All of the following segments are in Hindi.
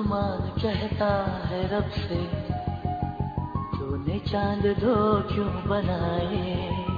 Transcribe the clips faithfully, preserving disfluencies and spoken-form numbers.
आसमान कहता है रब से, तूने चांद दो क्यों बनाए।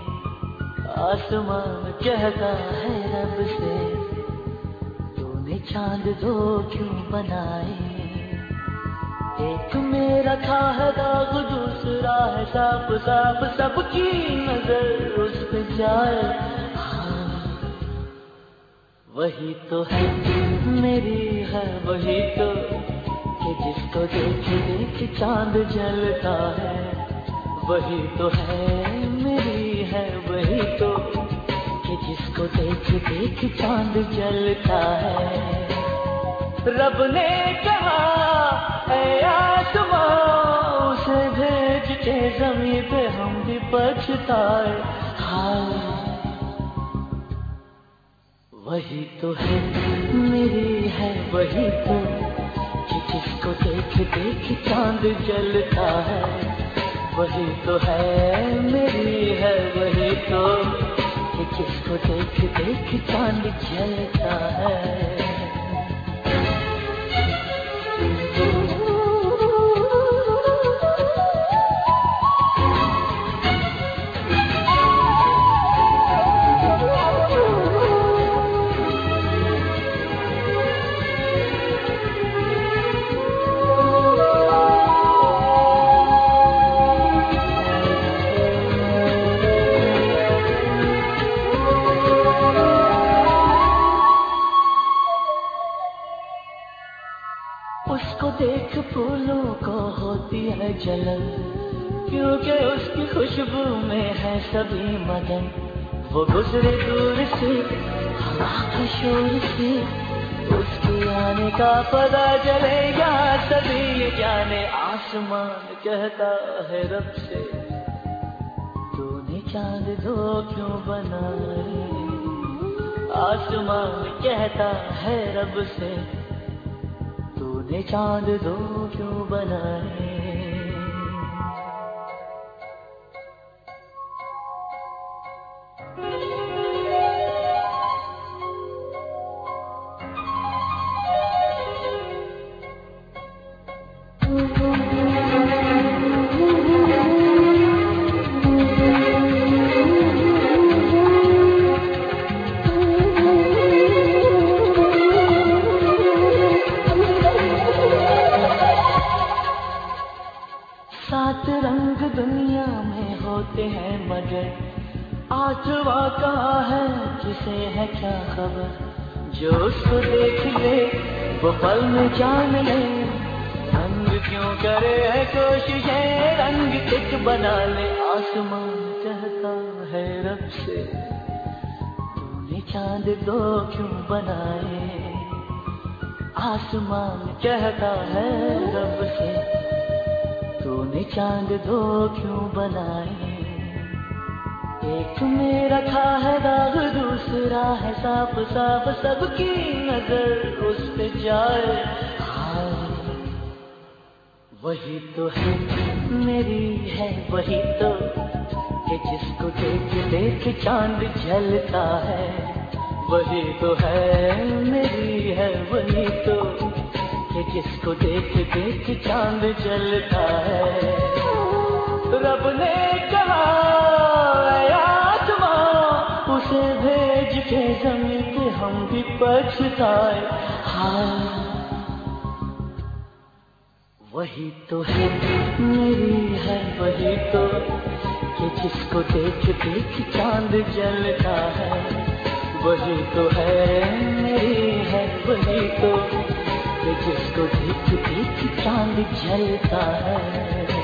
आसमान कहता है रब से, तूने चांद दो क्यों बनाए। एक मेरा था है दाग, दूसरा है साफ साफ, सबकी नजर उस पे जाए। हाँ वही तो है मेरी है वही तो, कि जिसको देख देख चांद जलता है। वही तो है मेरी है वही तो, कि जिसको देख देख चांद जलता है। रब ने कहा ऐ आसमां, उसे भेज के ज़मीं पे हम भी पछताए। हाय वही तो है मेरी है वही तो, कि जिसको देख देख चांद जलता है। वही तो है मेरी है वही तो, कि जिसको देख देख चांद जलता है। उसको देख फूलों को होती है जलन, क्योंकि उसकी खुशबू में है सभी मदन। वो गुजरे दूर से हवा के शोर से, उसके आने का पता चलेगा सभी ये जाने। आसमान कहता है रब से, तूने चांद दो क्यों बनाए। आसमान कहता है रब से, तूने चांद दो क्यों बनाए। सात रंग दुनिया में होते हैं मगर आठवां कहाँ है किसे है क्या खबर। जो उसको देख ले वो पल में जान ले, रंग क्यों करे है कोशिशें रंग एक बना ले। आसमान कहता है रब से, तूने चांद दो क्यों बनाए। आसमान कहता है रब से, तूने चांद दो क्यों बनाए। एक मेरा था है दाग, दूसरा है साफ साफ, सबकी नजर उस पे जाए। हाय वही तो है मेरी है वही तो, कि जिसको देख देख चांद जलता है। वही तो है मेरी है वही तो, कि जिसको देख देख चांद जलता है। रब ने कहा ऐ आसमां, उसे भेज के ज़मीं पे हम भी पछताए। हाय वही तो है मेरी है वही तो, कि जिसको देख देख चांद जलता है। वही तो है मेरी है वही तो, कि जिसको देख देख चांद जलता है।